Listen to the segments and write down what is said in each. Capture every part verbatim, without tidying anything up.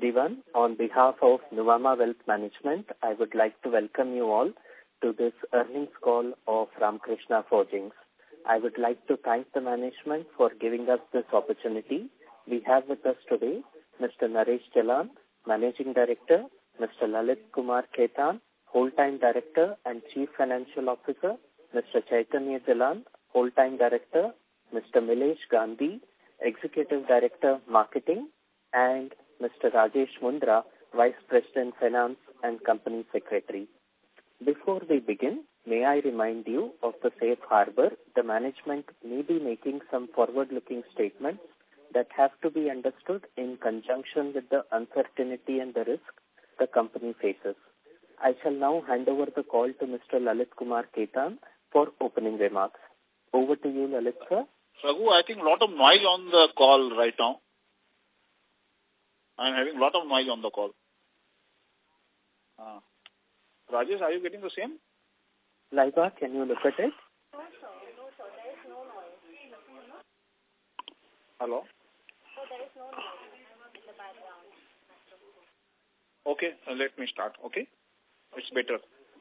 everyone. On behalf of Nuvama Wealth Management, I would like to welcome you all to this earnings call of Ramkrishna Forgings. I would like to thank the management for giving us this opportunity. We have with us today Mister Naresh Jalan, Managing Director, Mister Lalit Kumar Khetan, Whole-Time Director and Chief Financial Officer, Mister Chaitanya Jalan, Whole-Time Director, Mister Milesh Gandhi, Executive Director, Marketing, and Mister Rajesh Mundra, Vice President, Finance and Company Secretary. Before we begin, may I remind you of the safe harbor. The management may be making some forward-looking statements that have to be understood in conjunction with the uncertainty and the risk the company faces. I shall now hand over the call to Mister Lalit Kumar Khetan for opening remarks. Over to you, Lalit sir. Raghu, I think a lot of noise on the call right now. I am having a lot of noise on the call. Uh, Rajesh, are you getting the same? Laiba, can you look at it? No, sir. No, sir. There is no noise. Hello? So there is no noise in the background. Okay, uh, let me start, okay? It's better.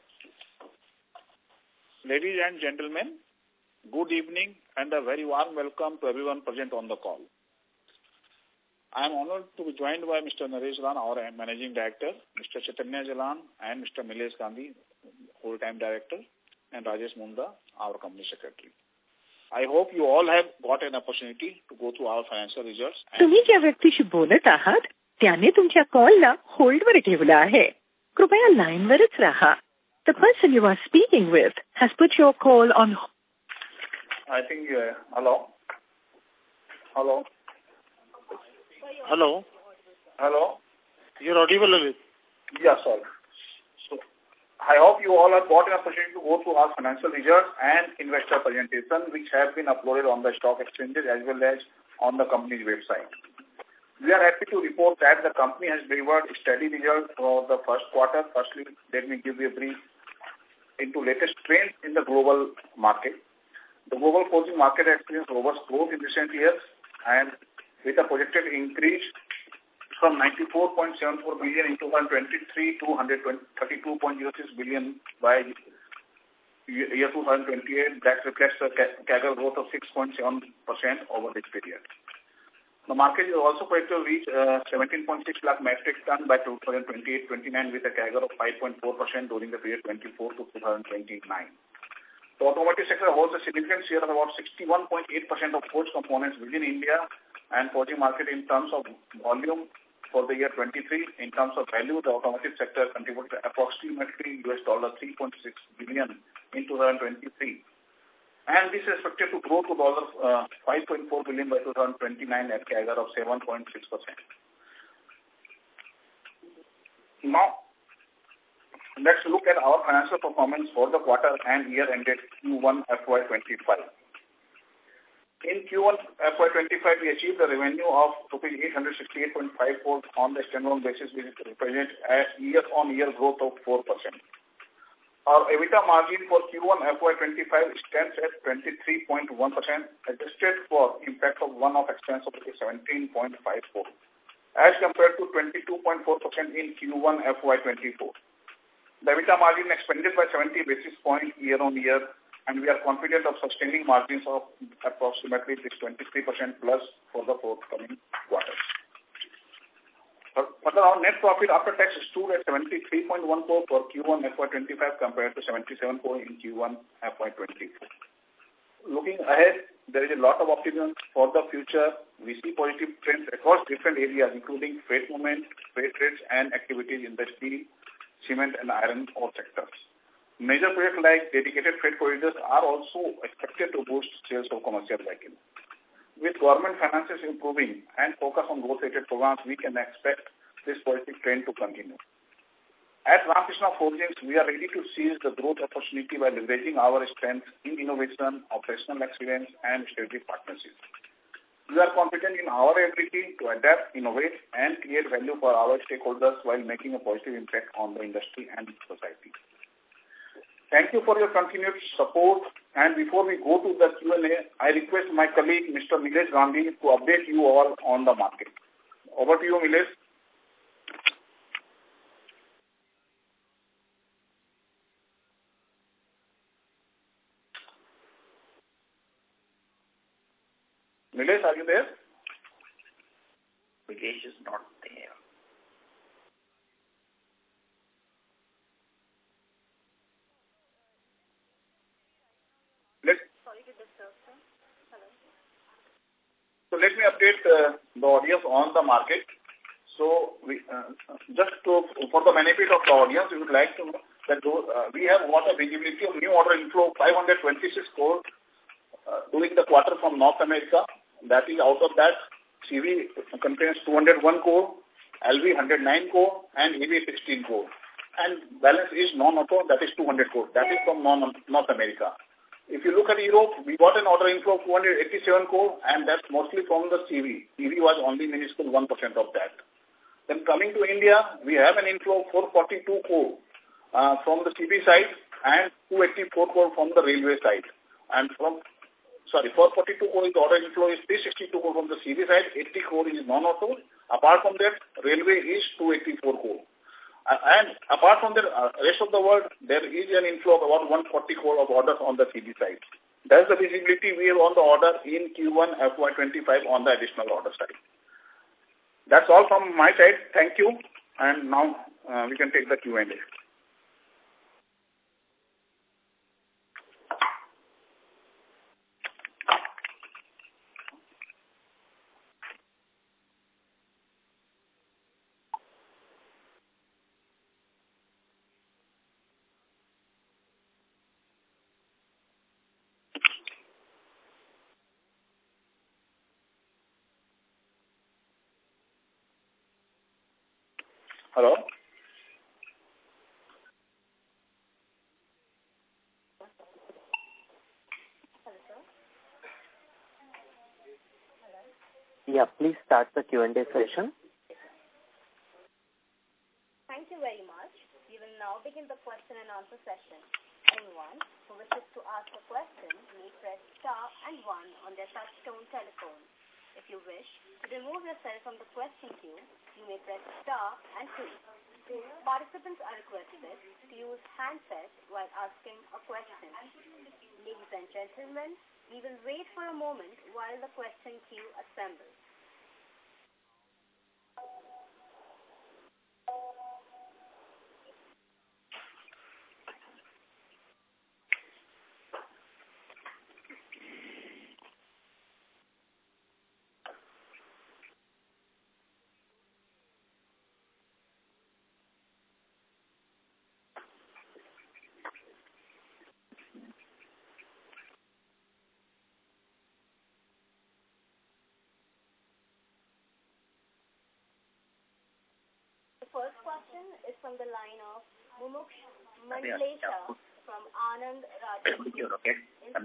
Ladies and gentlemen, good evening and a very warm welcome to everyone present on the call. I am honored to be joined by Mister Naresh Jalan, our Managing Director, Mister Chaitanya Jalan, and Mister Milesh Gandhi, Whole-Time Director, and Rajesh Mundra, our Company Secretary. I hope you all have got an opportunity to go through our financial results. तुम्ही ज्या व्यक्तीशी बोलत आहात त्याने तुमच्या कॉलला होल्डवर ठेवला आहे. कृपया लाईनवरच राहा. The person you are speaking with has put your call on. I think, uh, hello? Hello? Hello. Hello? You're audible, Lalit. Yes, sir. So, I hope you all have got an opportunity to go through our financial results and investor presentation, which have been uploaded on the stock exchanges as well as on the company's website. We are happy to report that the company has delivered steady results for the first quarter. Firstly, let me give you a brief into latest trends in the global market. The global forging market has experienced robust growth in recent years, and with a projected increase from ninety-four point seven four billion in twenty twenty-three to one hundred thirty-two point zero six billion by year twenty twenty-eight, that reflects a C A G R growth of six point seven percent over this period. The market is also projected to reach uh, seventeen point six lakh metric ton by twenty twenty-eight twenty-nine with a C A G R of five point four percent during the period twenty-four to twenty twenty-nine. The automotive sector holds a significant share of about sixty-one point eight percent of forged components within India and forging market in terms of volume for the year twenty-three. In terms of value, the automotive sector contributed approximately U S dollar three point six billion in twenty twenty-three. And this is expected to grow to uh, five point four billion by twenty twenty-nine at C A G R of seven point six percent. Now, let's look at our financial performance for the quarter and year ended Q one F Y twenty-five. In Q one F Y twenty-five, we achieved a revenue of eight hundred sixty-eight point five four on the standalone basis, which represents a year-on-year growth of four percent. Our EBITDA margin for Q one F Y twenty-five stands at twenty-three point one percent, adjusted for impact of one-off expense of seventeen point five four, as compared to twenty-two point four percent in Q one F Y twenty-four. The EBITDA margin expanded by seventy basis points year-on-year, and we are confident of sustaining margins of approximately twenty-three percent plus for the forthcoming quarters. Further, our net profit after tax stood at seventy-three point one four for Q one F Y twenty-five compared to seventy-seven point in Q one F Y twenty-four. Looking ahead, there is a lot of optimism for the future. We see positive trends across different areas, including freight movement, freight rates, and activities in the steel, cement, and iron ore sectors. Major projects like dedicated freight corridors are also expected to boost sales of commercial vehicles. With government finances improving and focus on growth-related programs, we can expect this positive trend to continue. At Ramkrishna Forgings, we are ready to seize the growth opportunity by leveraging our strengths in innovation, operational excellence, and strategic partnerships. We are confident in our ability to adapt, innovate, and create value for our stakeholders while making a positive impact on the industry and society. Thank you for your continued support. And before we go to the Q and A, I request my colleague, Mister Milesh Gandhi, to update you all on the market. Over to you, Milesh. Nilesh, are you there? Nilesh is not there. Let, Sorry to disturb, sir. Hello. so let me update uh, the audience on the market. So we uh, just to, for the benefit of the audience, we would like to know that those, uh, we have got a visibility of new order inflow five hundred twenty-six crore uh, during the quarter from North America. That is, out of that, C V contains two hundred one crore, L V one hundred nine crore, and E V sixteen crore. And balance is non-auto, that is two hundred crore. That is from non North America. If you look at Europe, we got an order inflow of two hundred eighty-seven crore, and that's mostly from the C V. C V was only minuscule one percent of that. Then coming to India, we have an inflow of four hundred forty-two crore uh, from the C V side and two hundred eighty-four crore from the railway side. And from, sorry, four hundred forty-two crore is the order inflow is three hundred sixty-two crore from the C V side, eighty crore is non-auto. Apart from that, railway is two hundred eighty-four crore. Uh, and apart from the uh, rest of the world, there is an inflow of about one hundred forty crore of orders on the C V side. That's the visibility we have on the order in Q one F Y twenty-five on the additional order side. That's all from my side. Thank you. And now uh, we can take the Q and A. Hello? Hello, sir. Yeah, please start the Q and A session. Thank you very much. We will now begin the question and answer session. Anyone who wishes to ask a question may press star and one on their touch-tone telephone. If you wish to remove yourself from the question queue, you may press star and two. Participants are requested to use handsets while asking a question. Ladies and gentlemen, we will wait for a moment while the question queue assembles. First question is from the line of Mumuksh Mandlesha from Anand Raja. Okay.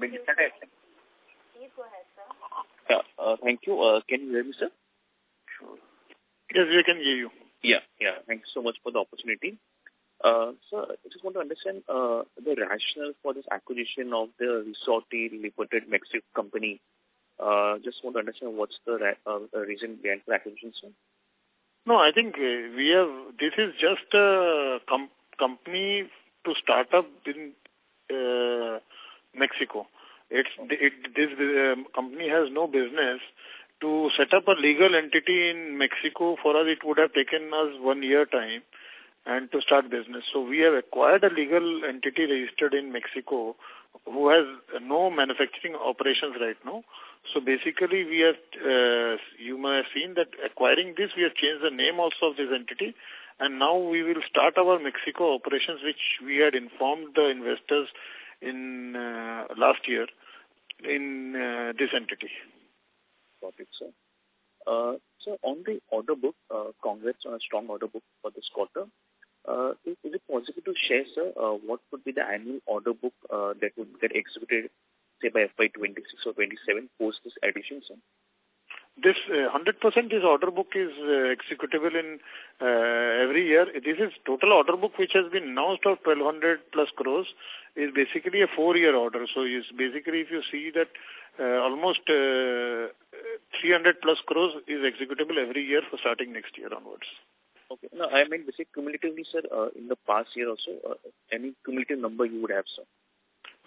Please go ahead, sir. Yeah, uh, thank you. Uh, can you hear me, sir? Sure. Yes, we can hear you. Yeah, yeah. Thank you so much for the opportunity. Uh, sir, I just want to understand uh, the rationale for this acquisition of the Resorty Limited Mexico company. Uh, just want to understand what's the uh, reason behind the acquisition, sir? No, I think uh, we have, this is just a com company to start up in uh, Mexico. It's, it, this uh, company has no business to set up a legal entity in Mexico. For us, it would have taken us one year time and to start business. So we have acquired a legal entity registered in Mexico who has no manufacturing operations right now. So basically we have, uh, you may have seen that acquiring this, we have changed the name also of this entity, and now we will start our Mexico operations, which we had informed the investors in uh, last year in uh, this entity. Got it, sir. Uh, so on the order book, uh, congrats on a strong order book for this quarter. Uh, is, is it possible to share, sir, uh, what would be the annual order book uh, that would get executed, say, by F Y twenty-six or twenty-seven post this addition, sir? This uh, one hundred percent this order book is uh, executable in uh, every year. This is total order book which has been announced of twelve hundred plus crores is basically a four-year order. So is basically if you see that uh, almost uh, three hundred plus crores is executable every year for starting next year onwards. Okay. No, I mean, basically, cumulatively, sir, uh, in the past year also, uh, any cumulative number you would have, sir?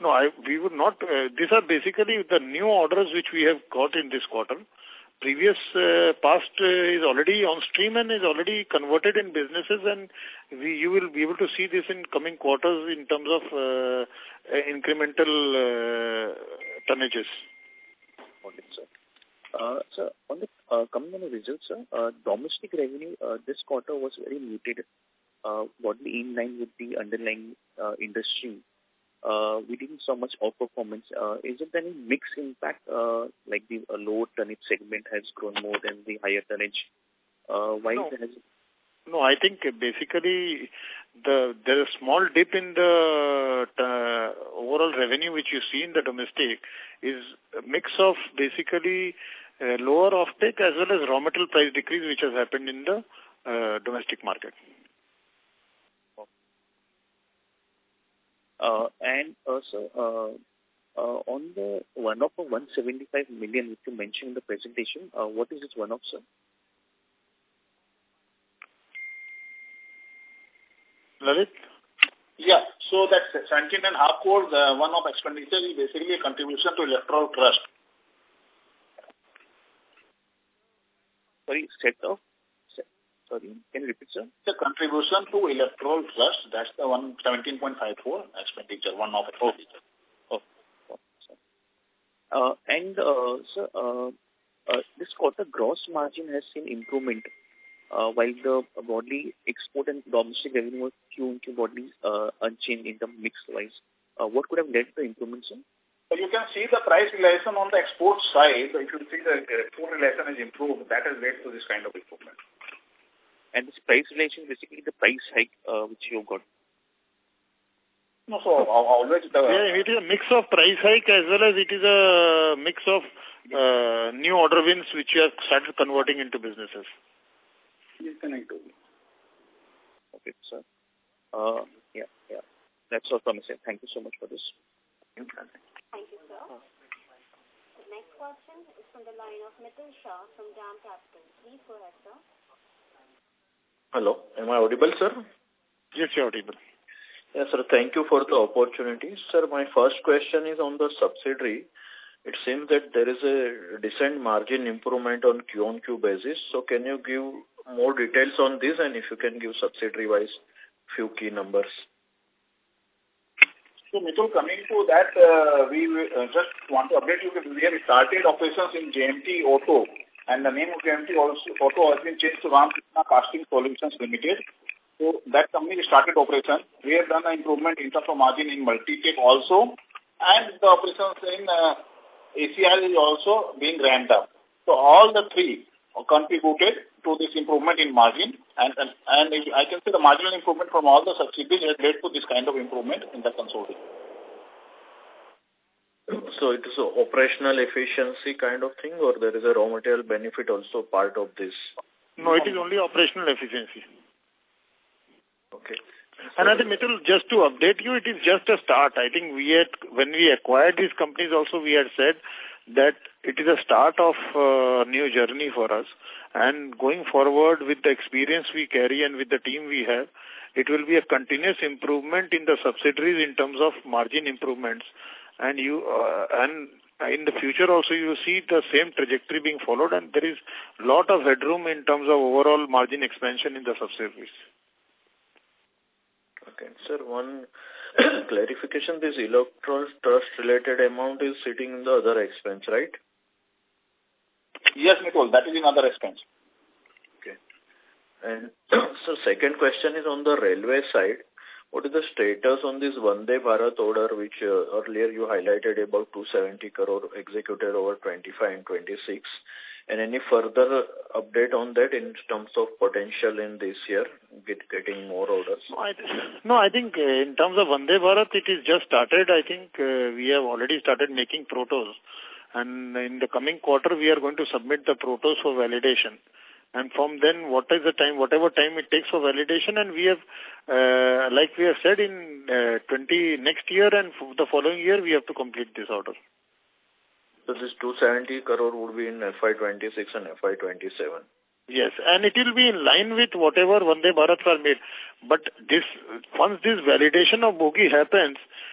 No, I, we would not. Uh, these are basically the new orders which we have got in this quarter. Previous uh, past uh, is already on stream and is already converted in businesses, and we, you will be able to see this in coming quarters in terms of uh, uh, incremental uh, tonnages. Okay, sir. Uh, sir, on the uh, coming on the results, sir, uh, domestic revenue uh, this quarter was very muted, uh, broadly in line with the underlying uh, industry. Uh, we didn't saw much outperformance. Uh, is it any mixed impact, uh, like the uh, lower tonnage segment has grown more than the higher tonnage? Uh, why no. has No, I think basically the there is a small dip in the uh, overall revenue which you see in the domestic is a mix of basically uh, lower offtake as well as raw material price decrease which has happened in the uh, domestic market. Uh, and also, uh, uh, on the one-off of one hundred seventy-five million which you mentioned in the presentation, uh, what is this one-off, sir? Lalit? Yeah, so that seventeen and a half crore, the one-off expenditure is basically a contribution to Electoral Trust. Sorry, set off? Sorry, can you repeat, sir? The contribution to Electoral Trust, that's the one seventeen point five four expenditure, one-off expenditure. Oh, oh, sorry. Uh, and, uh, sir, uh, uh, this quarter gross margin has seen improvement, uh, while the broadly export and domestic revenue was Q and Q broadly uh, unchanged in the mix-wise. Uh, what could have led to the improvement, sir? So you can see the price realization on the export side. If you see the export realization has improved, that has led to this kind of improvement. And this price relation, basically the price hike uh, which you got. No, so always the... Yeah, it is a mix of price hike as well as it is a mix of uh, new order wins which you have started converting into businesses. Yes, connect to Okay, sir. Uh, yeah, yeah. That's all from me, sir. Thank you so much for this. Thank you, sir. The next question is from the line of Mitul Shah from DAM Capital. Please go ahead, sir. Hello, am I audible, sir? Yes, you're audible. Yes, sir. Thank you for the opportunity. Sir, my first question is on the subsidiary. It seems that there is a decent margin improvement on Q on Q basis. So can you give more details on this, and if you can give subsidiary-wise few key numbers? So, Mitul, coming to that, uh, we uh, just want to update you that we have started operations in J M T Auto. And the name of J M T also, Auto has been changed to Ramkrishna Casting Solutions Limited. So that company started operation. We have done an improvement in terms of margin in Multitech also. And the operations in uh, A C I is also being ramped up. So all the three contributed to this improvement in margin. And, and, and I can say the marginal improvement from all the subsidiaries has led to this kind of improvement in the consolidation. So it is an operational efficiency kind of thing, or there is a raw material benefit also part of this? No, it is only operational efficiency. Okay. And I think, Mitul, just to update you, it is just a start. I think we had, when we acquired these companies also, we had said that it is a start of a new journey for us. And going forward with the experience we carry and with the team we have, it will be a continuous improvement in the subsidiaries in terms of margin improvements. And you uh, and in the future also you see the same trajectory being followed, and there is a lot of headroom in terms of overall margin expansion in the subsidiaries. Okay, sir, one clarification, this Electoral Trust related amount is sitting in the other expense, right? Yes, Nicole, that is in other expense. Okay. And so second question is on the railway side. What is the status on this Vande Bharat order, which uh, earlier you highlighted about two hundred seventy crore executed over twenty-five and twenty-six? And any further update on that in terms of potential in this year, get, getting more orders? No, I, no, I think uh, in terms of Vande Bharat, it is just started. I think uh, we have already started making protos. And in the coming quarter, we are going to submit the protos for validation. And from then, what is the time, whatever time it takes for validation, and we have, uh, like we have said, in uh, twenty next year and the following year, we have to complete this order. So this two hundred seventy crore would be in F Y twenty-six and F Y twenty-seven. Yes, and it will be in line with whatever Vande Bharats are made. But this, once this validation of bogie happens,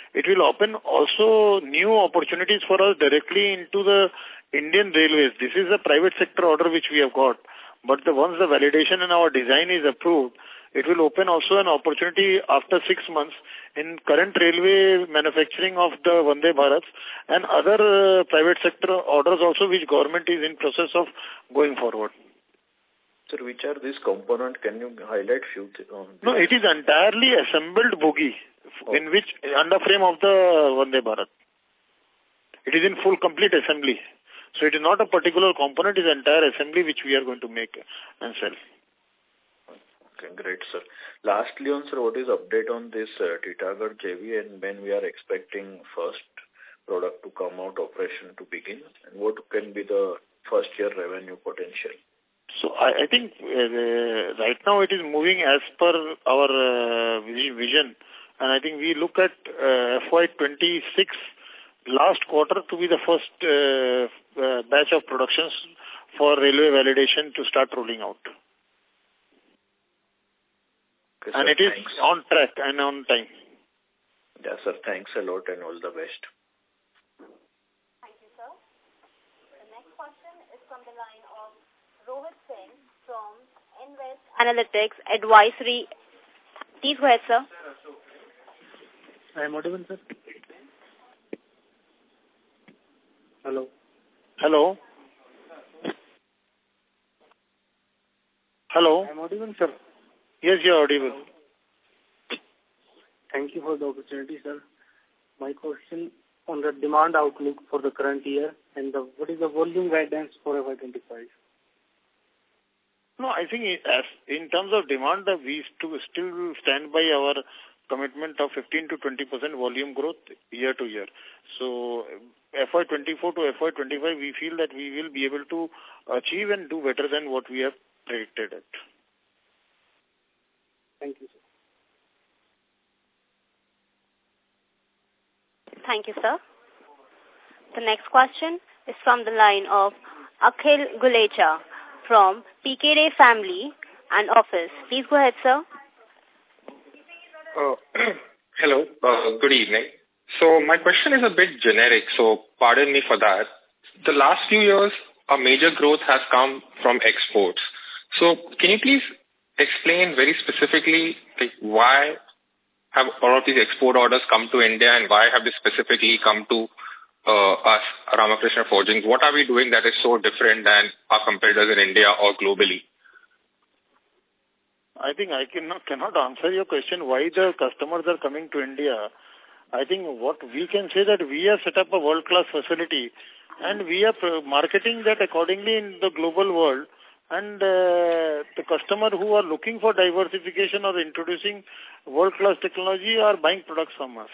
it will open also new opportunities for us directly into the Indian Railways. This is a private sector order which we have got. But the, once the validation and our design is approved, it will open also an opportunity after six months in current railway manufacturing of the Vande Bharats and other uh, private sector orders also which government is in process of going forward. Sir, which are these components? Can you highlight few? Th uh, no, it is entirely assembled bogie oh. in which under frame of the Vande Bharat. It is in full complete assembly. So it is not a particular component, it is entire assembly which we are going to make and sell. Okay, great, sir. Lastly, on sir, what is update on this uh, Titagarh J V and when we are expecting first product to come out, operation to begin, and what can be the first year revenue potential? So I, I think uh, right now it is moving as per our uh, vision, and I think we look at uh, F Y twenty-six last quarter to be the first uh, uh, batch of productions for railway validation to start rolling out. Okay, and sir, it is thanks. on track and on time. Yeah, sir. Thanks a lot and all the best. Thank you, sir. The next question is from the line of Rohit Singh from Invest Analytics Advisory. Please go ahead, sir. I am audible, sir. Hello. Hello. Hello. I am audible, sir. Yes, you are audible. Thank you for the opportunity, sir. My question on the demand outlook for the current year and the, what is the volume guidance for F Y twenty-five? No, I think as in terms of demand, uh, we st still stand by our commitment of fifteen to twenty percent volume growth year to year. So F Y twenty-four to F Y twenty-five, we feel that we will be able to achieve and do better than what we have predicted it. Thank you, sir. Thank you, sir. The next question is from the line of Akhil Gulecha from P K Day Family and Office. Please go ahead, sir. Uh, hello, uh, good evening. So my question is a bit generic, so pardon me for that. The last few years, a major growth has come from exports. So can you please explain very specifically like, why have all of these export orders come to India and why have they specifically come to uh, us, Ramakrishna Forgings? What are we doing that is so different than our competitors in India or globally? I think I cannot, cannot answer your question why the customers are coming to India. I think what we can say that we have set up a world-class facility and we are marketing that accordingly in the global world. And uh, the customer who are looking for diversification or introducing world-class technology are buying products from us.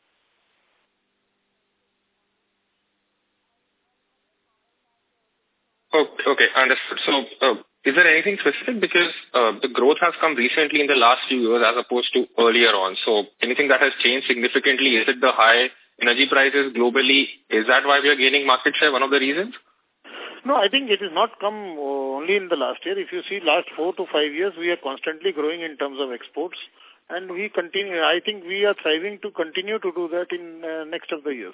Okay, okay, understood. So, uh, is there anything specific? Because uh, the growth has come recently in the last few years as opposed to earlier on. So, anything that has changed significantly? Is it the high energy prices globally? Is that why we are gaining market share? One of the reasons? No, I think it has not come only in the last year. If you see last four to five years, we are constantly growing in terms of exports. And we continue, I think we are thriving to continue to do that in uh, next of the years.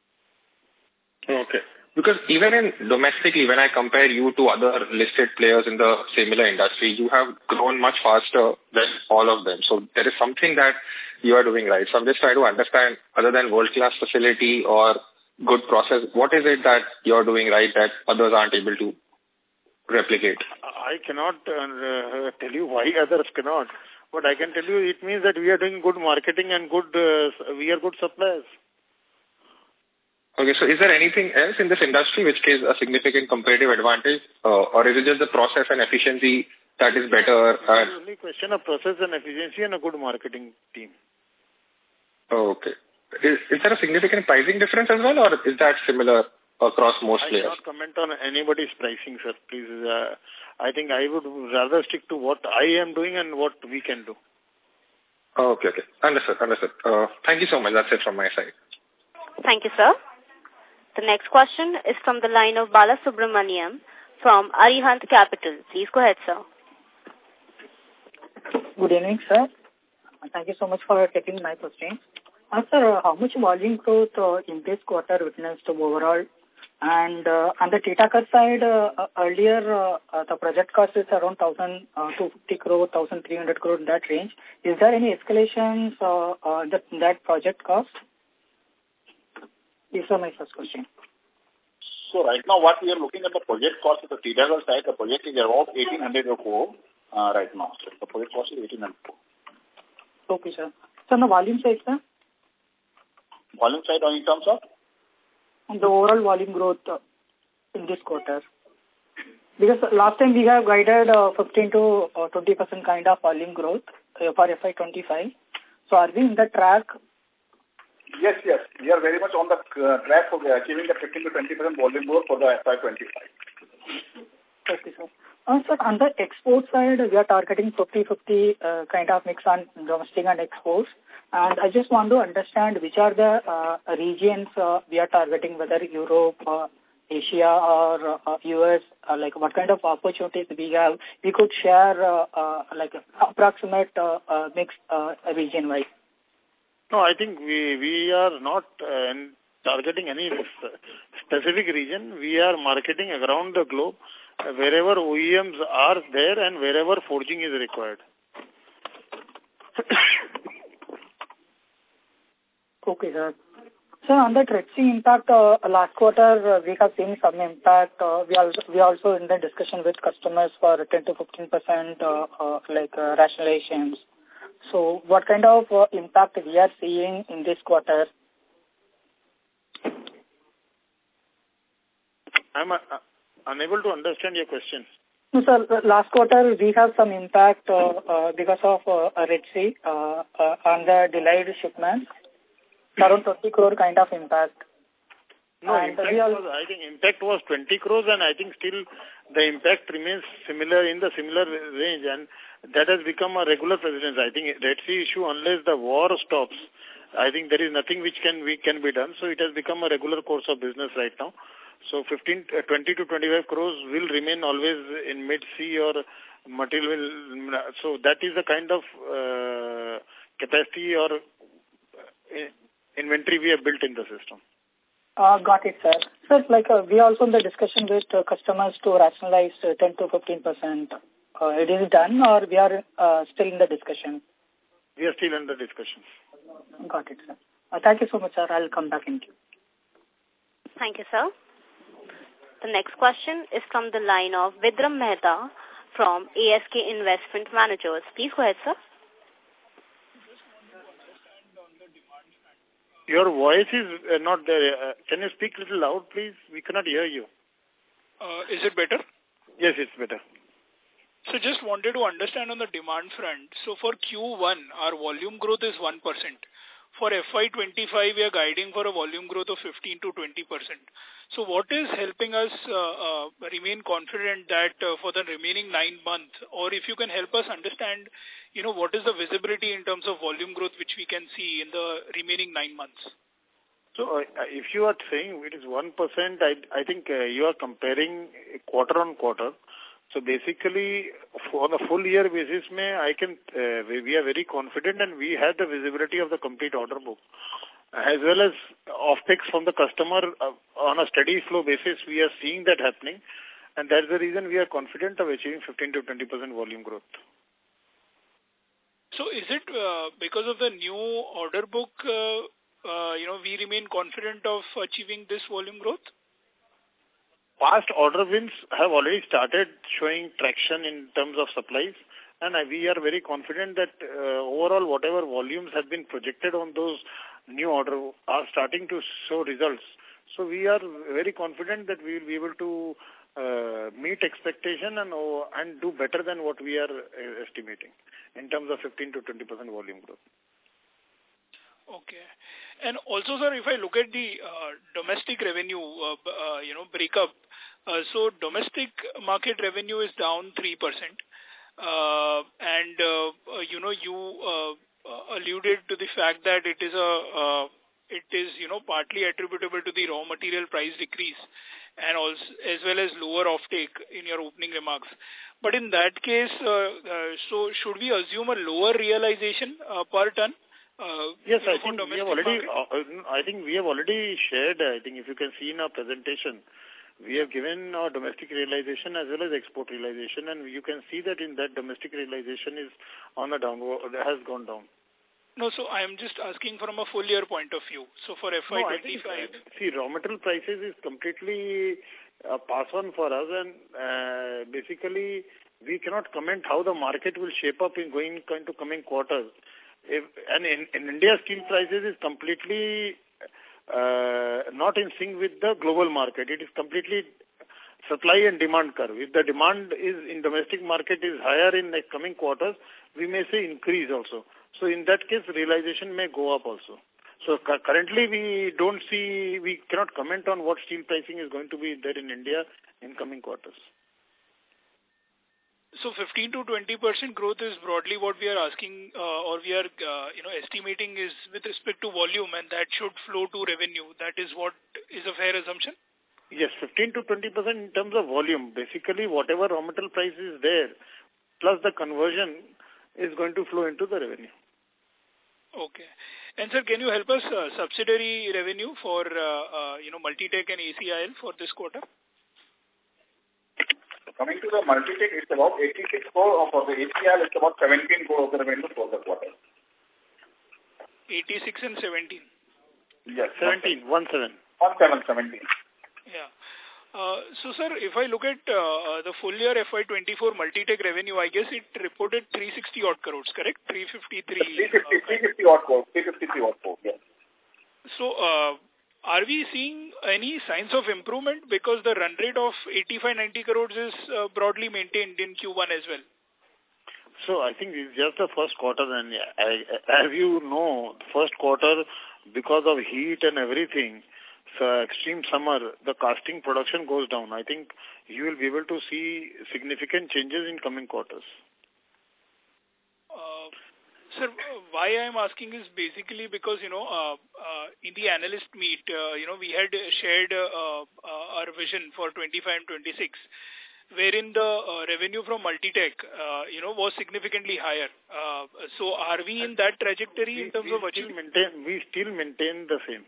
Okay. Because even in domestically, when I compare you to other listed players in the similar industry, you have grown much faster than all of them. So there is something that you are doing right. So I'm just trying to understand, other than world-class facility or good process, what is it that you're doing right that others aren't able to replicate? I cannot uh, tell you why others cannot, but I can tell you it means that we are doing good marketing and good, uh, we are good suppliers. Okay, so is there anything else in this industry which gives a significant competitive advantage, uh, or is it just the process and efficiency that is better? Uh, it's only a question of process and efficiency and a good marketing team. Okay. Is, is there a significant pricing difference as well, or is that similar across most I players? I cannot comment on anybody's pricing, sir. Please, uh, I think I would rather stick to what I am doing and what we can do. Okay, okay. Understood, understood. Uh, thank you so much. That's it from my side. Thank you, sir. The next question is from the line of Bala Subramaniam from Arihant Capital. Please go ahead, sir. Good evening, sir. Thank you so much for taking my question. Uh, sir, uh, how much volume growth uh, in this quarter witnessed overall? And uh, on the Titagarh side, uh, uh, earlier uh, uh, the project cost is around one thousand two hundred fifty crore, one thousand three hundred crore in that range. Is there any escalations uh, uh, that that project cost? These are my first question. So right now, what we are looking at the project cost of the Titagarh side, the project is about eighteen hundred crore uh, right now. So the project cost is eighteen hundred crore. Okay, sir. So on the volume side, sir? Volume side in terms of? And the overall volume growth uh, in this quarter. Because last time we have guided uh, fifteen to twenty percent kind of volume growth uh, for F Y twenty-five. So are we in the track? Yes, yes. We are very much on the uh, track for achieving the fifteen to twenty percent volume growth for the F Y twenty-five. Okay, sir. Uh, sir, on the export side, we are targeting fifty fifty uh, kind of mix on domestic and exports. And I just want to understand which are the uh, regions uh, we are targeting, whether Europe, uh, Asia or uh, U S, uh, like what kind of opportunities we have. We could share uh, uh, like approximate uh, uh, mix uh, region-wise. No, I think we, we are not uh, targeting any specific region. We are marketing around the globe uh, wherever O E Ms are there and wherever forging is required. Okay, sir. So on the Red Sea impact, uh, last quarter uh, we have seen some impact. Uh, we also we also in the discussion with customers for ten to fifteen percent uh, uh, like uh, rationalizations. So what kind of uh, impact we are seeing in this quarter? I'm uh, unable to understand your question. No, sir. Last quarter we have some impact uh, uh, because of uh, Red Sea uh, uh, on the delayed shipments. Around twenty crore kind of impact. No, and impact was, I think impact was twenty crores and I think still the impact remains similar in the similar range and that has become a regular precedent. I think Red Sea issue, unless the war stops, I think there is nothing which can we can be done. So it has become a regular course of business right now. So fifteen, twenty to twenty-five crores will remain always in mid-sea or material. Will, so that is the kind of uh, capacity or uh, inventory we have built in the system. Uh, got it, sir. Sir, like uh, we are also in the discussion with uh, customers to rationalize uh, ten to fifteen percent. Uh, it is done or we are uh, still in the discussion? We are still in the discussion. Got it, sir. Uh, thank you so much, sir. I'll come back in queue. Thank you, sir. The next question is from the line of Vidram Mehta from A S K Investment Managers. Please go ahead, sir. Your voice is uh, not there. Uh, can you speak a little loud, please? We cannot hear you. Uh, is it better? Yes, it's better. So just wanted to understand on the demand front. So for Q one, our volume growth is one percent. For F Y twenty-five, we are guiding for a volume growth of fifteen to twenty percent. So what is helping us uh, uh, remain confident that uh, for the remaining nine months, or if you can help us understand, you know, what is the visibility in terms of volume growth which we can see in the remaining nine months? So uh, if you are saying it is one percent, I, I think uh, you are comparing quarter on quarter. So basically, for the full year basis, may I can uh, we, we are very confident and we have the visibility of the complete order book. As well as off-takes from the customer uh, on a steady flow basis, we are seeing that happening. And that's the reason we are confident of achieving fifteen to twenty percent volume growth. So is it uh, because of the new order book, uh, uh, you know, we remain confident of achieving this volume growth? Past order wins have already started showing traction in terms of supplies. And we are very confident that uh, overall whatever volumes have been projected on those new orders are starting to show results. So we are very confident that we will be able to uh, meet expectation and uh, and do better than what we are uh, estimating in terms of fifteen to twenty percent volume growth. Okay. And also, sir, if I look at the uh, domestic revenue, uh, uh, you know, breakup, uh, so domestic market revenue is down three percent. Uh, and, uh, uh, you know, you uh, uh, alluded to the fact that it is a, uh, it is, you know, partly attributable to the raw material price decrease and also as well as lower offtake in your opening remarks. But in that case, uh, uh, so should we assume a lower realization uh, per ton Uh, yes, I think we have already, uh, I think we have already shared, I think if you can see in our presentation, we have given our domestic realization as well as export realization, and you can see that in that domestic realization is on a downward, has gone down. No, so I am just asking from a full year point of view. So for F Y twenty-five... No, see, raw material prices is completely a pass on for us, and uh, basically we cannot comment how the market will shape up in going into coming quarters. If, and in, in India, steel prices is completely uh, not in sync with the global market. It is completely supply and demand curve. If the demand is in domestic market is higher in the coming quarters, we may say increase also. So in that case, realization may go up also. So cu currently we don't see, we cannot comment on what steel pricing is going to be there in India in coming quarters. So fifteen to twenty percent growth is broadly what we are asking, uh, or we are, uh, you know, estimating is with respect to volume, and that should flow to revenue. That is what is a fair assumption? Yes, fifteen to twenty percent in terms of volume. Basically, whatever raw material price is there, plus the conversion is going to flow into the revenue. Okay. And sir, can you help us uh, subsidiary revenue for, uh, uh, you know, Multitech and A C I L for this quarter? Coming to the Multitech, it's about eighty-six crore, or for the A C I L, it's about seventeen crore of the revenue for the quarter. eighty-six and seventeen? Yes. seventeen, one seven. one seven, seventeen. Yeah. Uh, so, sir, if I look at uh, the full year F Y twenty-four Multitech revenue, I guess it reported three hundred sixty odd crores, correct? three hundred fifty-three. three hundred fifty, uh, three hundred fifty odd crores. three hundred fifty-three odd crores, yes. So, uh, are we seeing any signs of improvement, because the run rate of eighty-five, ninety crores is uh, broadly maintained in Q one as well? So I think it's just the first quarter, and as you know, first quarter, because of heat and everything, so extreme summer, the casting production goes down. I think you will be able to see significant changes in coming quarters. Uh, Sir, why I am asking is basically because, you know, uh, uh, in the analyst meet, uh, you know, we had shared uh, uh, our vision for twenty-five and twenty-six, wherein the uh, revenue from Multitech, uh, you know, was significantly higher. Uh, so are we in that trajectory we, in terms we of achieving? Maintain, we still maintain the same.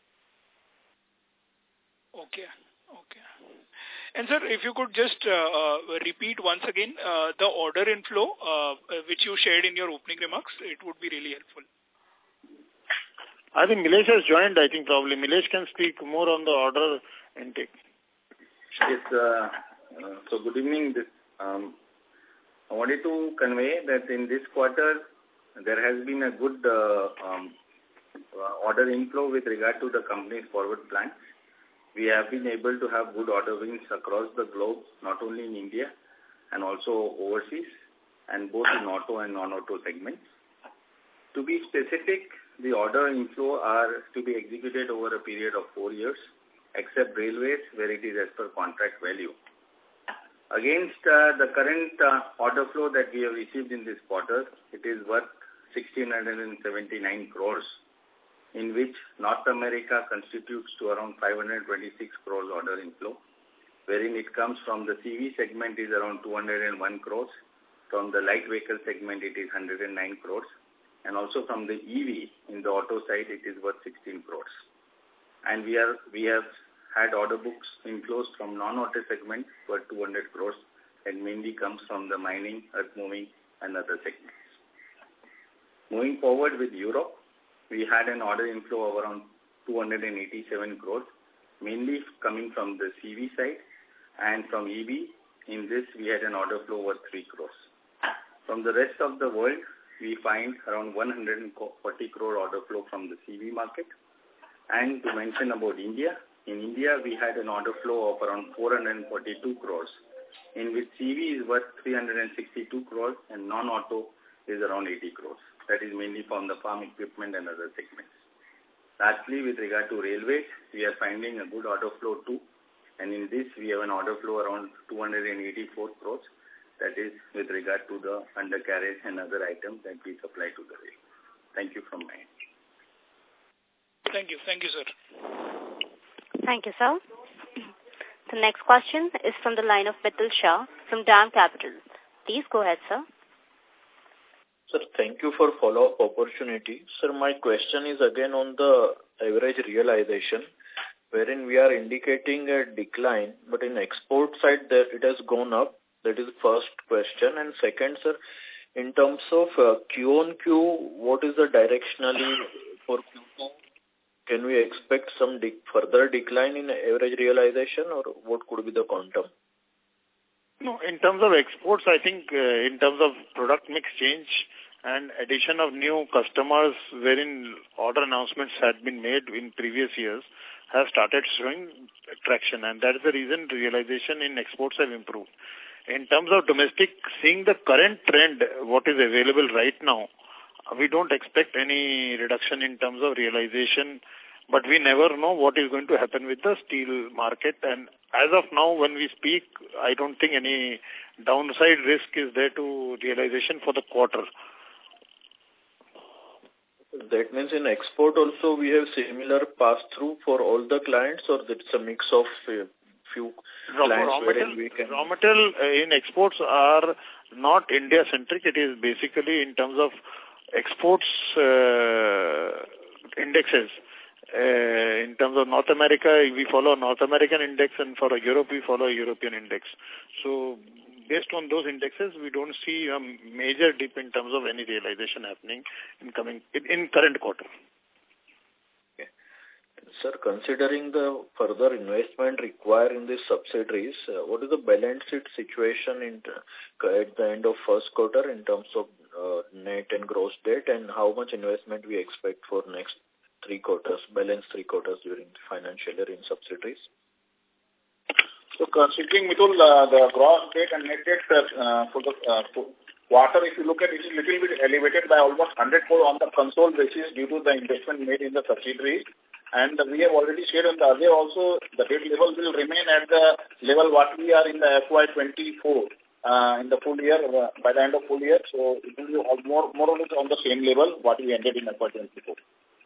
Okay, okay. And sir, if you could just uh, uh, repeat once again uh, the order inflow uh, which you shared in your opening remarks, it would be really helpful. I think Milesh has joined. I think probably Milesh can speak more on the order intake. Yes, uh, uh, so good evening. This, um, I wanted to convey that in this quarter there has been a good uh, um, uh, order inflow with regard to the company's forward plan. We have been able to have good order wins across the globe, not only in India and also overseas, and both in auto and non-auto segments. To be specific, the order inflow are to be executed over a period of four years, except railways, where it is as per contract value. Against uh, the current uh, order flow that we have received in this quarter, it is worth one thousand six hundred seventy-nine crores. In which North America constitutes to around five hundred twenty-six crores order inflow, wherein it comes from the C V segment is around two hundred one crores, from the light vehicle segment it is one hundred nine crores, and also from the E V in the auto side it is worth sixteen crores. And we are we have had order books inflows from non-auto segment worth two hundred crores, and mainly comes from the mining, earth moving and other segments. Moving forward with Europe, we had an order inflow of around two hundred eighty-seven crores, mainly coming from the C V side, and from E V, in this we had an order flow worth three crores. From the rest of the world, we find around one hundred forty crore order flow from the C V market. And to mention about India, in India we had an order flow of around four hundred forty-two crores, in which C V is worth three hundred sixty-two crores and non-auto is around eighty crores. That is mainly from the farm equipment and other segments. Lastly, with regard to railways, we are finding a good order flow too. And in this, we have an order flow around two hundred eighty-four crores. That is with regard to the undercarriage and other items that we supply to the rail. Thank you from my end. Thank you. Thank you, sir. Thank you, sir. The next question is from the line of Mitul Shah from DAM Capital. Please go ahead, sir. Sir, thank you for follow-up opportunity. Sir, my question is again on the average realization, wherein we are indicating a decline, but in export side there it has gone up. That is the first question. And second, sir, in terms of uh, Q on Q, what is the directionally for Q two? Can we expect some de further decline in average realization, or what could be the quantum? No, in terms of exports, I think uh, in terms of product mix change and addition of new customers wherein order announcements had been made in previous years have started showing traction, and that is the reason realization in exports have improved. In terms of domestic, seeing the current trend, what is available right now, we don't expect any reduction in terms of realization, but we never know what is going to happen with the steel market. And as of now, when we speak, I don't think any downside risk is there to realization for the quarter. That means in export also we have similar pass-through for all the clients, or that's a mix of uh, few raw, clients raw material, we can... Raw material uh, in exports are not India-centric. It is basically in terms of exports uh, indexes. Uh, in terms of North America, we follow North American index, and for Europe, we follow a European index. So, based on those indexes, we don't see a major dip in terms of any realization happening in coming in, in current quarter. Okay. Sir, considering the further investment required in these subsidiaries, uh, what is the balance sheet situation in uh, at the end of first quarter in terms of uh, net and gross debt, and how much investment we expect for next three quarters, balance three quarters during the financial year in subsidiaries? So considering, Mitul, uh, the gross debt and net debt uh, for the uh, for quarter, if you look at it, it is a little bit elevated by almost one hundred crore on the consolidated basis due to the investment made in the subsidiaries. And we have already shared on the other also, the debt level will remain at the level what we are in the F Y twenty-four uh, in the full year, uh, by the end of full year. So it will be more, more or less on the same level what we ended in F Y twenty-four.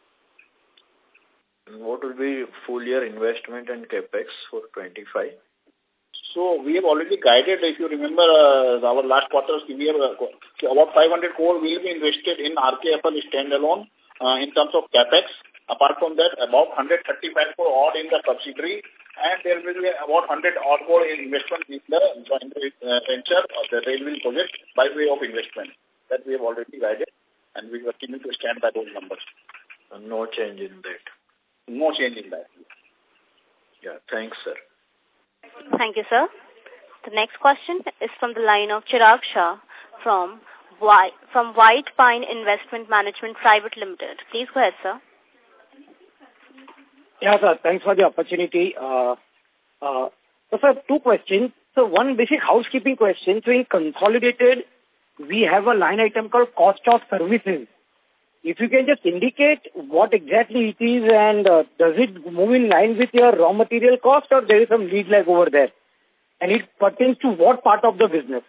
What will be full year investment and capex for twenty-five? So we have already guided, if you remember uh, our last quarters, we have uh, about five hundred crore will be invested in R K F L standalone uh, in terms of capex. Apart from that, about one hundred thirty-five crore odd in the subsidiary, and there will be about one hundred odd crore in investment in the joint uh, venture of the railway project by way of investment. That we have already guided, and we continue to stand by those numbers. Uh, no change in that. No change in that. Yeah, thanks, sir. Thank you, sir. The next question is from the line of Chirag Shah from White, from White Pine Investment Management Private Limited. Please go ahead, sir. Yeah, sir. Thanks for the opportunity. Uh, uh, so, sir, two questions. So, one basic housekeeping question. So, in consolidated, we have a line item called cost of services. If you can just indicate what exactly it is, and uh, does it move in line with your raw material cost, or there is some lead lag over there? And it pertains to what part of the business?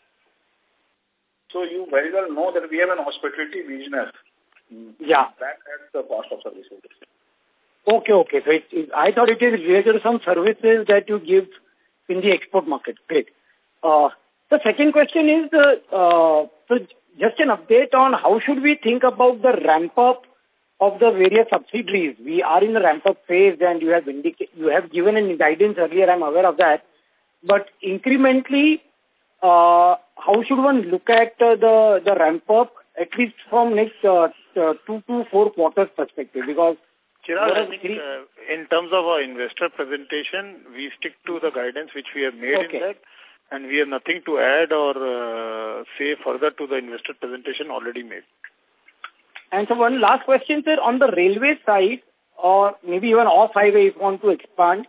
So you very well know that we have an hospitality business. Yeah. That adds the cost of services. Okay, okay. So it, it, I thought it is related to some services that you give in the export market. Great. Uh, the second question is, uh, uh, so just an update on how should we think about the ramp-up of the various subsidiaries. We are in the ramp-up phase, and you have indicated, you have given an guidance earlier, I'm aware of that. But incrementally, uh, how should one look at uh, the, the ramp-up, at least from next uh, uh, two to four quarters perspective? Because Chirag, I think uh, in terms of our investor presentation, we stick to the guidance which we have made okay. in that. And we have nothing to add or uh, say further to the investor presentation already made. And so one last question, sir, on the railway side, or maybe even off-highway if you want to expand,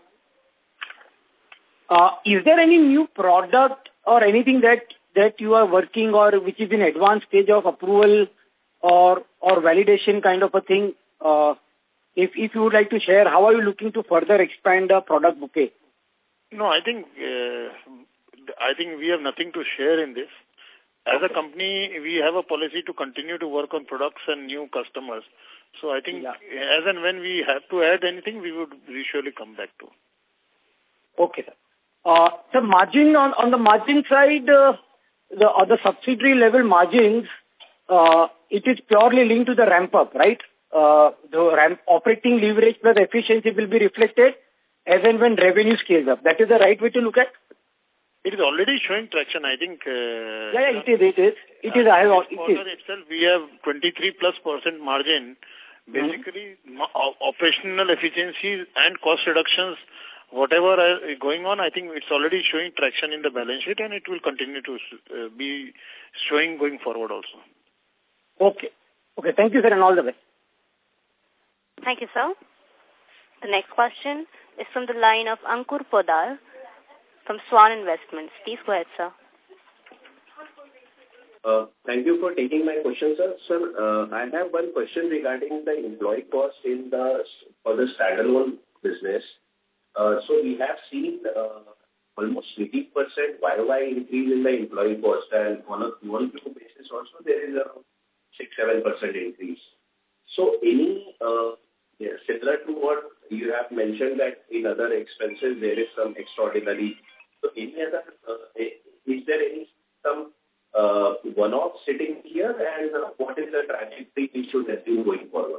uh, is there any new product or anything that, that you are working or which is in advanced stage of approval or, or validation kind of a thing? Uh, if, if you would like to share, how are you looking to further expand the product bouquet? No, I think... Uh, I think we have nothing to share in this. As okay. a company, we have a policy to continue to work on products and new customers. So I think yeah. as and when we have to add anything, we would surely come back to. Okay, sir. Uh, the margin on, on the margin side, uh, the other subsidiary level margins, uh, it is purely linked to the ramp-up, right? Uh, the ramp operating leverage plus efficiency will be reflected as and when revenue scales up. That is the right way to look at? It is already showing traction, I think. Uh, yeah, yeah, it is, it is. It is. Uh, I have, this quarter it is. itself, we have twenty-three plus percent margin. Basically, mm-hmm. operational efficiencies and cost reductions, whatever are going on, I think it's already showing traction in the balance sheet, and it will continue to uh, be showing going forward also. Okay. Okay, thank you, sir, and all the best. Thank you, sir. The next question is from the line of Ankur Podar from Swan Investments. Please go ahead, sir. Uh, thank you for taking my question, sir. Sir, uh, I have one question regarding the employee cost in the for the standalone business. Uh, so we have seen uh, almost eighty percent Y O Y increase in the employee cost, and on a Q one Q basis also there is a six to seven percent increase. So any, uh, yeah, similar to what you have mentioned that in other expenses there is some extraordinary. So any other, uh, is there any some uh, one-off sitting here, and uh, what is the trajectory we should assume going forward?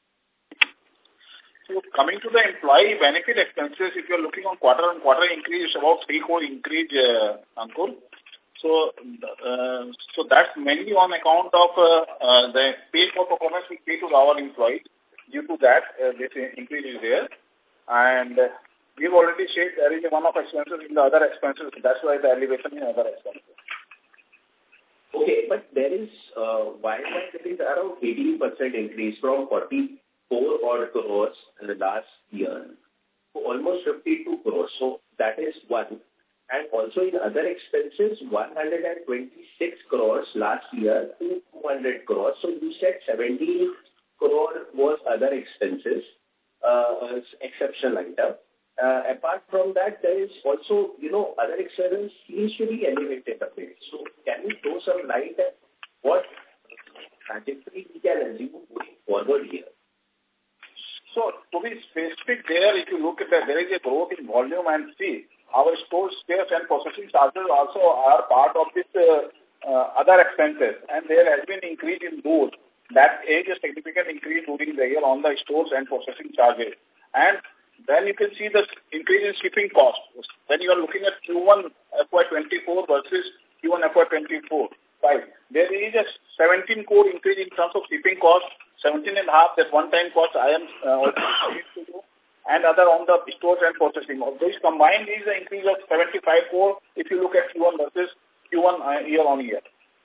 So coming to the employee benefit expenses, if you're looking on quarter-on-quarter increase, about three crore increase, uh, Ankur. So, uh, so that's mainly on account of uh, uh, the pay for performance we pay to our employees. Due to that, uh, this increase is there. And uh, we've already said there is a one-off expenses in the other expenses. That's why the elevation in other expenses. Okay, but there is, uh, why there is around eighteen percent increase from forty-four odd crores in the last year to almost fifty-two crores. So that is one. And also in other expenses, one hundred twenty-six crores last year to two hundred crores. So you said seventy crore was other expenses, uh, exceptional item. Uh, apart from that, there is also, you know, other expenses seems to be elevated a bit. So can you throw some light at what trajectory we can assume going forward here? So to be specific there, if you look at that, there is a growth in volume and see, our store space and processing charges also are part of this uh, uh, other expenses, and there has been increase in those. That is a significant increase during the year on the stores and processing charges. And then you can see the increase in shipping costs. When you are looking at Q one F Y twenty-four versus Q one F Y twenty-four, right, there is a seventeen crore increase in terms of shipping costs, seventeen and a half, that one-time cost I am uh, also to do, and other on the stores and processing. Of those combined is an increase of seventy-five crore if you look at Q one versus Q one uh, year on year.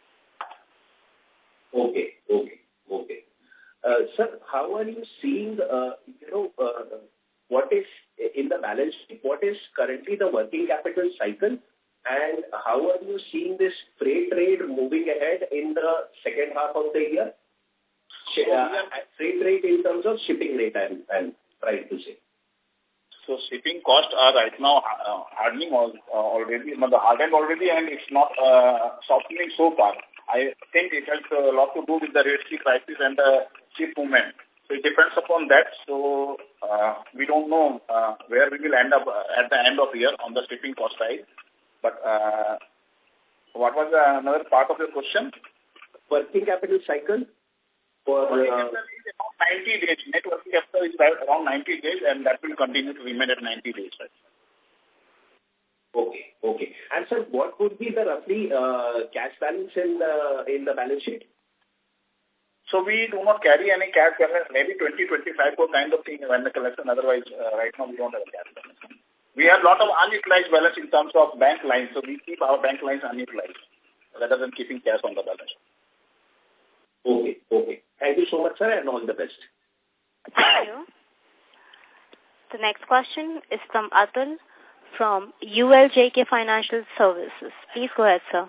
Okay, okay, okay. Uh, sir, how are you seeing, uh, you know, uh, what is in the balance sheet, what is currently the working capital cycle, and how are you seeing this freight rate moving ahead in the second half of the year? Uh, freight rate in terms of shipping rate, I'm, I'm trying to say. So shipping costs are right now uh, hardening al uh, already, hardened already, and it's not uh, softening so far. I think it has a lot to do with the Red Sea crisis and the ship movement. So it depends upon that. So uh, we don't know uh, where we will end up uh, at the end of the year on the shipping cost side. But uh, what was the, another part of your question? Working capital cycle? For, working uh, capital is around ninety days. Net working capital is around ninety days, and that will continue to remain at ninety days. Right? Okay, okay. And sir, what would be the roughly uh, cash balance in the, in the balance sheet? So we do not carry any cash balance, maybe twenty, twenty-five crore kind of thing when the collection. Otherwise, uh, right now we don't have a cash balance. We have a lot of unutilized balance in terms of bank lines. So we keep our bank lines unutilized rather than keeping cash on the balance. Okay, okay. Thank you so much, sir, and all the best. Thank you. The next question is from Atul from U L J K Financial Services. Please go ahead, sir.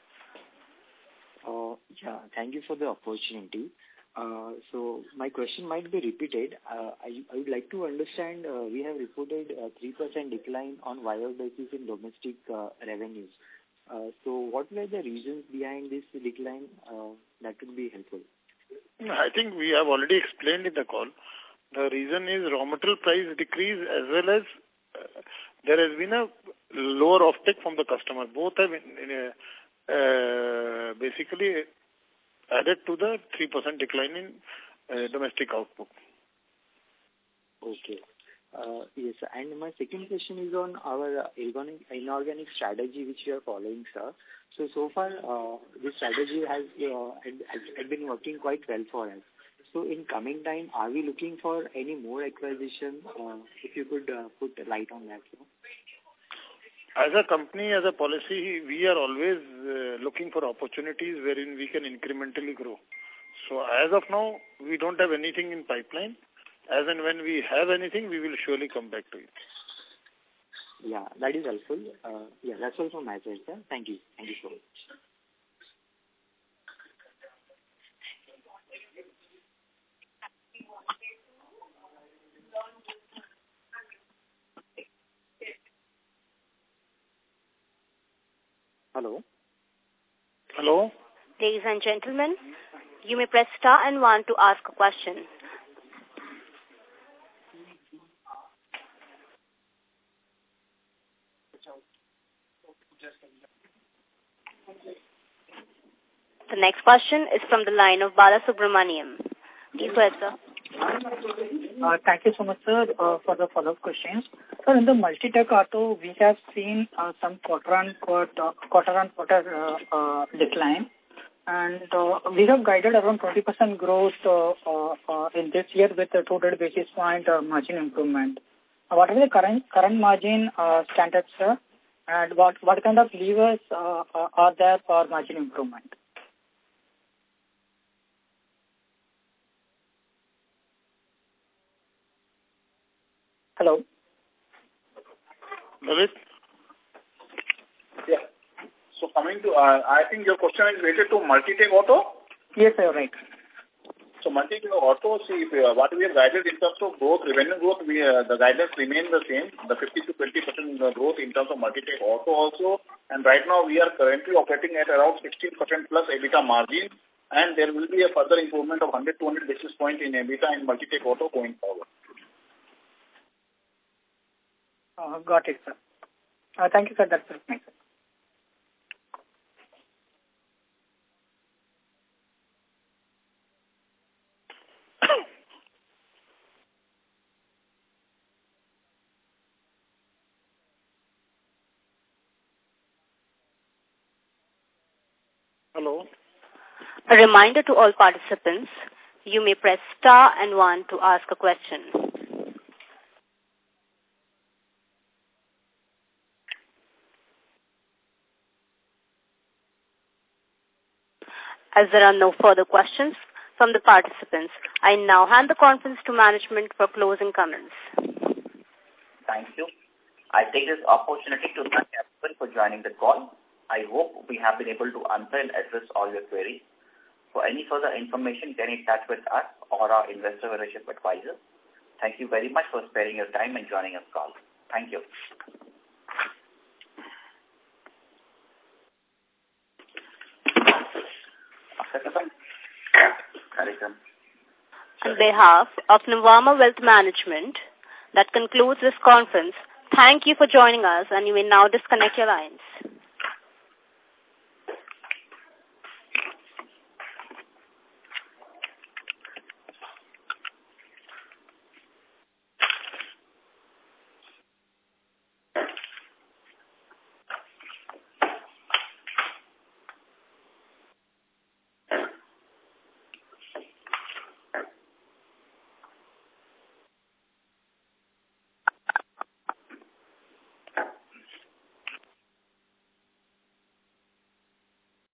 Uh, yeah, thank you for the opportunity. Uh, so my question might be repeated. Uh, I, I would like to understand, uh, we have reported a three percent decline on Y O Y basis in domestic uh, revenues. Uh, so what were the reasons behind this decline? Uh, that would be helpful. I think we have already explained in the call. The reason is raw material price decrease as well as uh, there has been a lower offtake from the customer. Both have in, in a, uh, basically added to the three percent decline in uh, domestic output. Okay. Uh, yes, and my second question is on our uh, inorganic, inorganic strategy which we are following, sir. So, so far, uh, this strategy has, uh, had, had been working quite well for us. So, in coming time, are we looking for any more acquisition? Uh, if you could uh, put light on that, sir. As a company, as a policy, we are always uh, looking for opportunities wherein we can incrementally grow. So, as of now, we don't have anything in pipeline. As and when we have anything, we will surely come back to it. Yeah, that is helpful. Uh, yeah, that's all from my side, sir. Thank you. Thank you so much. Hello. Hello. Ladies and gentlemen, you may press star and one to ask a question. The next question is from the line of Bala Subramaniam. Please go ahead, sir. Uh, thank you so much, sir, uh, for the follow-up questions. Sir, in the multi-tech auto, we have seen uh, some quarter-on-quarter, quarter-on-quarter uh, uh, decline. And uh, we have guided around twenty percent growth uh, uh, uh, in this year with a two hundred basis point uh, margin improvement. Uh, what are the current current margin uh, standards, sir? And what, what kind of levers uh, uh, are there for margin improvement? Hello. Lalit? Yeah. So coming to, uh, I think your question is related to multi-tech auto? Yes, sir, right. So multi-tech auto, see, uh, what we have guided in terms of growth, revenue growth, we uh, the guidance remains the same, the fifty to twenty percent growth in terms of multi-tech auto also. And right now we are currently operating at around sixteen percent plus EBITDA margin. And there will be a further improvement of one hundred to two hundred basis point in EBITDA in multi-tech auto going forward. Uh, got it, sir. Uh, thank you, sir. That's it. Thanks, sir. Hello. A reminder to all participants, you may press star and one to ask a question. As there are no further questions from the participants, I now hand the conference to management for closing comments. Thank you. I take this opportunity to thank everyone for joining the call. I hope we have been able to answer and address all your queries. For any further information, get in touch with us or our investor relationship advisor. Thank you very much for sparing your time and joining us call. Thank you. On behalf of Nuvama Wealth Management, that concludes this conference. Thank you for joining us, and you may now disconnect your lines.